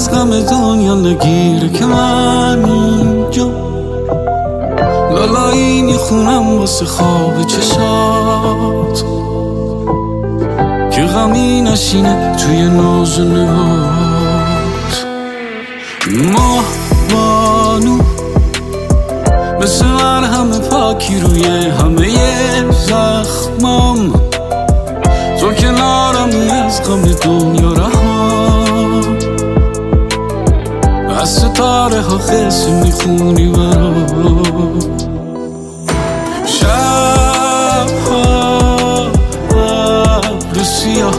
از غم دنیا نگیره که من اینجا لالایی میخونم واسه خواب چشات که غمی نشینه توی ناز و نهات. ماه بانو مثل مرهم پاکی روی همه زخمام، تو کنارمی از غم دنیا رها، از ستاره ها قصه میخونی برام. شبها ابر سیاه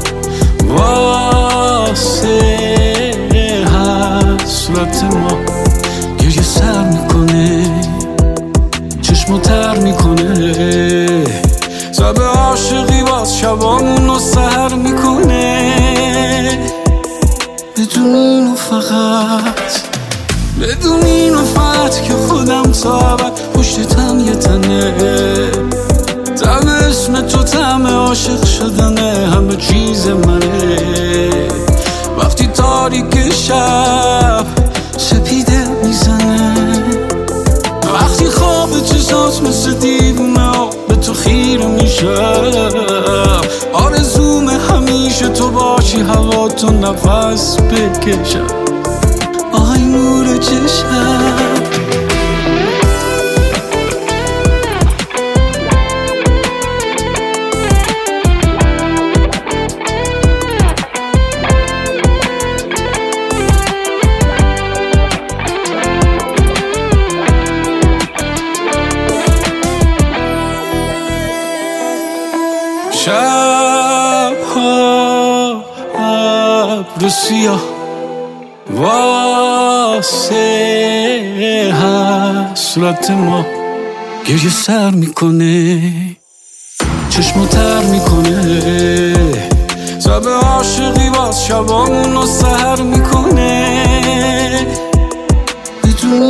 واسه حسرت ما گریه سر میکنه، چشمو تر میکنه، زب عاشقی باز شبامونو سهر میکنه. بدون اینو فقط که خودم تا ابد پشت تن یه تنه، تم اسم تو تم عاشق شدنه، همه چیز منه. وقتی تاریک شب سپیده میزنه، وقتی خواب چشات مثل دیوونه به تو خیره میشم، آرزومه همیشه تو باشی، هوا تو نفس بکشم. آهای نور چشم شبها ابر سیاه واسه حسرت ما گریه سر میکنه، چشمو تر میکنه، زب عاشقی باز شبامونو سهر میکنه. بدون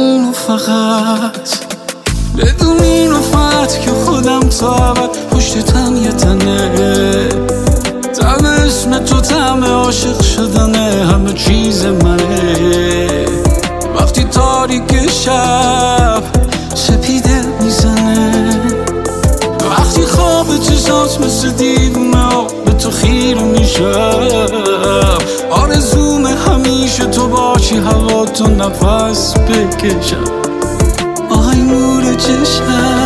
اینو فقط که خودم تا ابد پشت تن یه تنه، تم اسم تو تم عاشق شدنه، همه چیز منه. وقتی تاریک شب سپیده میزنه، وقتی خواب چشات مثل دیوونه به تو خیره میشم، آرزومه همیشه تو باشی، هوا تو نفس بکشم. آهای نور چشم